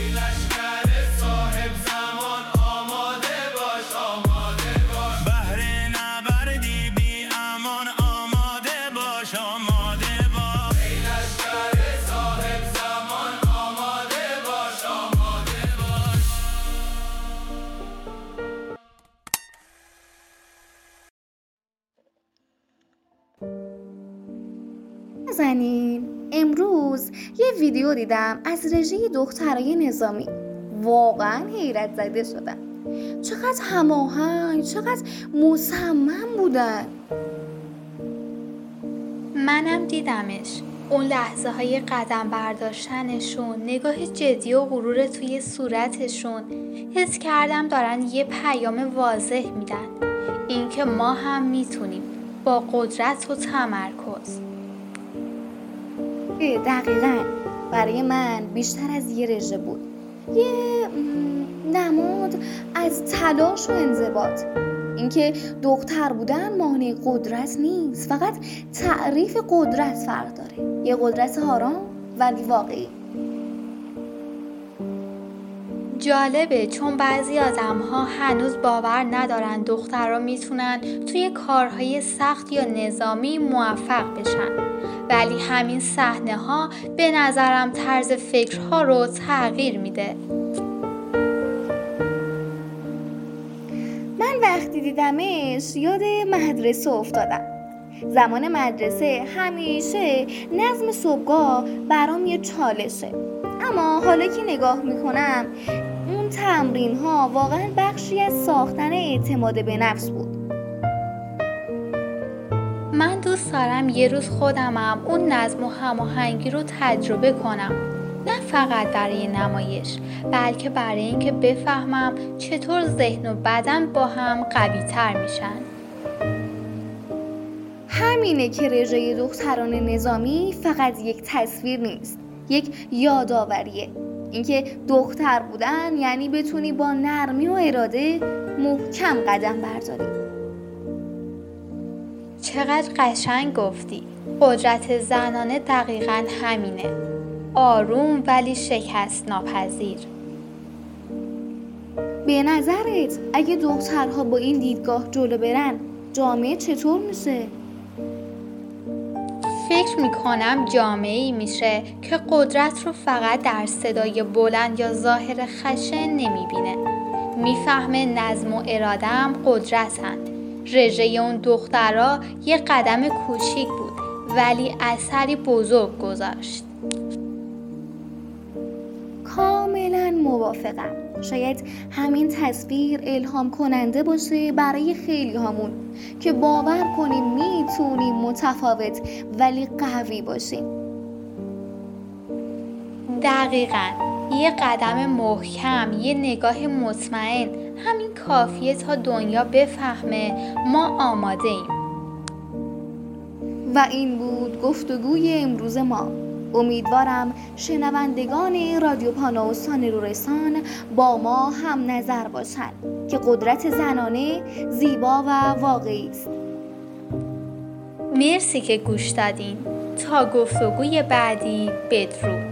نازنین، امروز یه ویدیو دیدم از رژه دخترای نظامی. واقعا حیرت زده شدم. چقدر هماهنگ، چقدر مصمم بودن. منم دیدمش. اون لحظه های قدم برداشتنشون، نگاه جدی و غرور توی صورتشون، حس کردم دارن یه پیام واضح میدن. اینکه ما هم میتونیم با قدرت و تمرکز. دقیقاً برای من بیشتر از یه رژه بود. یه نماد از تلاش و انضباط. اینکه دختر بودن مانع قدرت نیست، فقط تعریف قدرت فرق داره. یه قدرت آرام ولی واقعی. جالبه چون بعضی آدم‌ها هنوز باور ندارن دخترها میتونن توی کارهای سخت یا نظامی موفق بشن، ولی همین صحنه‌ها به نظرم طرز فکرها رو تغییر میده. من وقتی دیدمش یاد مدرسه افتادم. زمان مدرسه همیشه نظم صبحگاه برام یه چالشه، اما حالا که نگاه میکنم اون تمرین ها واقعا بخشی از ساختن اعتماد به نفس بود. من دوست دارم یه روز خودمم اون نظم و هماهنگی رو تجربه کنم، نه فقط برای نمایش، بلکه برای اینکه بفهمم چطور ذهن و بدن با هم قوی تر میشن. همینه که رژه دختران نظامی فقط یک تصویر نیست، یک یادآوریه. اینکه دختر بودن یعنی بتونی با نرمی و اراده محکم قدم برداری. چقدر قشنگ گفتی. قدرت زنانه دقیقاً همینه. آروم ولی شکست ناپذیر. به نظرت اگه دخترها با این دیدگاه جلو برن جامعه چطور میشه؟ فکر میکنم جامعه‌ای میشه که قدرت رو فقط در صدای بلند یا ظاهر خشن نمیبینه. میفهمه نظم و اراده هم قدرتن. رژه اون دخترها یه قدم کوچیک بود ولی اثری بزرگ گذاشت. کاملا موافقم. شاید همین تصویر الهام کننده باشه برای خیلی هامون که باور کنیم میتونیم متفاوت ولی قوی باشیم. دقیقاً. یه قدم محکم، یه نگاه مطمئن، همین کافیه تا دنیا بفهمه ما آماده ایم. و این بود گفتگوی امروز ما. امیدوارم شنوندگان رادیو پاناوستان رورسان با ما هم نظر باشند که قدرت زنانه زیبا و واقعی است. مرسی که گوش دادین. تا گفتگوی بعدی، بدرود.